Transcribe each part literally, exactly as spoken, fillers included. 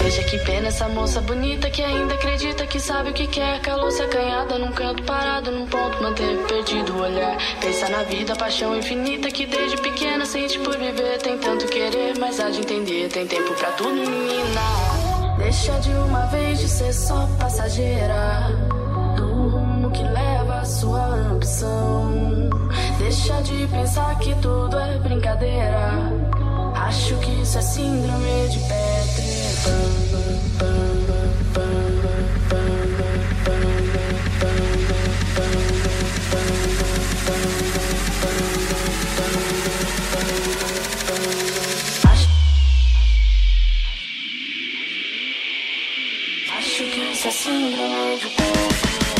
Veja que pena essa moça bonita que ainda acredita que sabe o que quer. Calou-se acanhada num canto parado, num ponto manteve perdido o olhar. Pensa na vida, paixão infinita que desde pequena sente por viver. Tem tanto querer, mas há de entender, tem tempo pra tudo, menina. Deixa de uma vez de ser só passageira do rumo que leva a sua ambição. Deixa de pensar que tudo é brincadeira. Acho que isso é síndrome de Peter Pan. Acho que isso é síndrome de Peter Pan.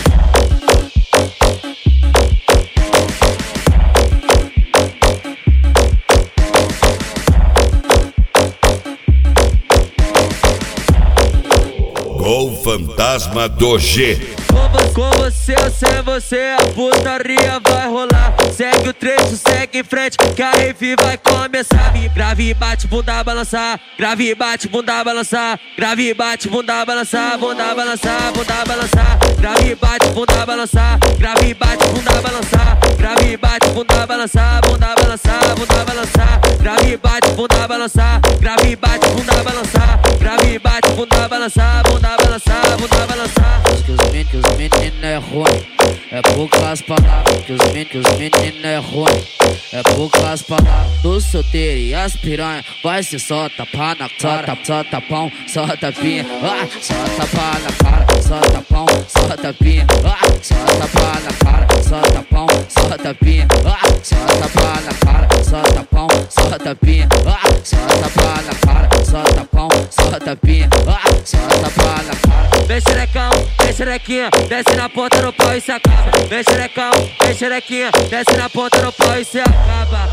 O fantasma do G. Com você ou sem você, a putaria vai rolar. Segue o trecho, segue em frente, que a rave vai começar. Grave, bate, bunda, balançar. Grave, bate, bunda, balançar. Grave, bate, bunda, balançar. Bunda, balançar, bunda, balançar. Grave, bate, bunda, balançar. Grave, bate, bunda, balançar. Grave, bate, bunda, balançar. Bunda, balançar, bunda, balançar. Grave, bate, bunda, balançar. Grave, bate, bunda, balançar. Grave, bate, bunda, balançar. Bunda, balançar, bunda, balançar. Que os meninos, que os meninos é ruim, é poucas palavras. Que os meninos, que os meninos é ruim, é poucas palavras. Do solteiro e as piranha, vai se só tapar na cara. Só tapão, só tapinha, ah, só tapar na cara. Só tapão, só tapinha, ah, só tapar na cara. Só tapão, só tapinha, ah, só tapar na cara. Só tapão, só tapinha, ah, só tapar na cara. Só tapão, só tapinha, ah, só tapar na cara. Vem xerecão, vem xerequinha, desce na ponta do pau e se acaba. Vem xerecão, vem xerequinha, desce na ponta do pau e se acaba.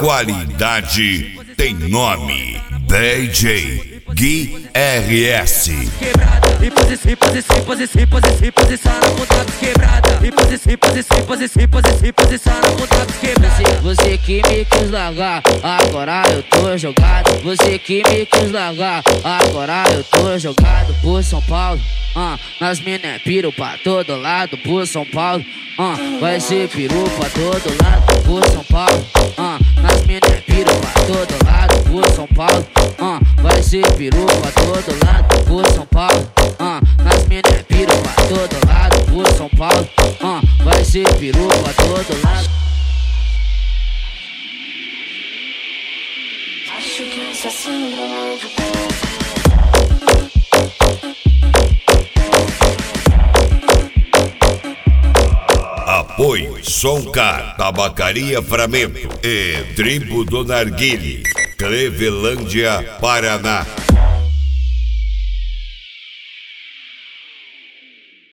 Qualidade tem nome. D J Gui R S. Quebrada, e posição, posição, posição, posição, posição na ponta dos quebrada. E posição, posição, posição, posição, posição na ponta dos quebrada. Você que me quis largar, agora eu tô jogado. Você que me quis largar, agora eu tô jogado. Por São Paulo, ah, nas mina piro pra todo lado. Por São Paulo, ah, vai ser peru pra todo lado. Por São Paulo, ah, nas mina piro pra todo lado. Por São Paulo, ah, vai ser peru pra todo lado. Por São Paulo, ah, nas mina piro pra todo lado. Por São Paulo, ah, vai ser peru pra todo lado. Acho que isso é síndrome de Peter Pan. Apoio Soncar, Tabacaria Framento e Tribo do Narguile, Clevelândia, Paraná.